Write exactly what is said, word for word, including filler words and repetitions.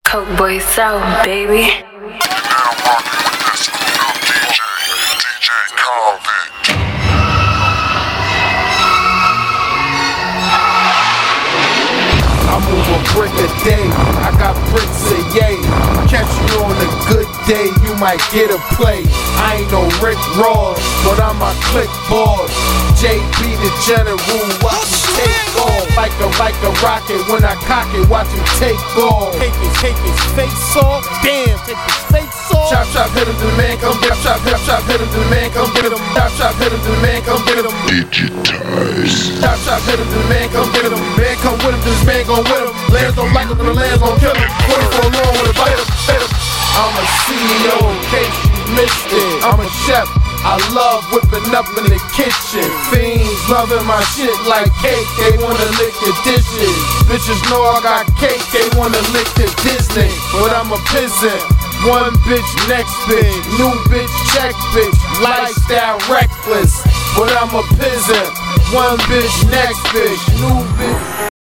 Coke boy sound, baby. Now rockin' with that Screwed Up D J, D J Convict. I move a brick a day, I got bricks a yay. Catch you on a good day, you might get a play. I ain't no Rick Ross, but I'm a click boss. J B the general, watch him take off. Like a, like a rocket, when I cock it, watch him take off. Take his, take his face off, damn, take his face off. Chop, chop, hit him to the man, come get him. Chop, chop, chop, hit him to the man, come get him. Chop, chop, hit him to the man, come get him. Digitize. Chop, chop, hit him to the man, come get him. Man, come with him, this man gon' with him. Lands don't like him, the lands gon' kill him. Put him for a long with a bite him, bite him. I'm a C E O, in case you missed it. I'm a chef, I love whipping up in the kitchen. Fiends loving my shit like cake, they wanna lick the dishes. Bitches know I got cake, they wanna lick the Disney. But I'm a peasant, one bitch, next bitch. New bitch, check bitch, lifestyle reckless. But I'm a peasant, one bitch, next bitch. New bitch.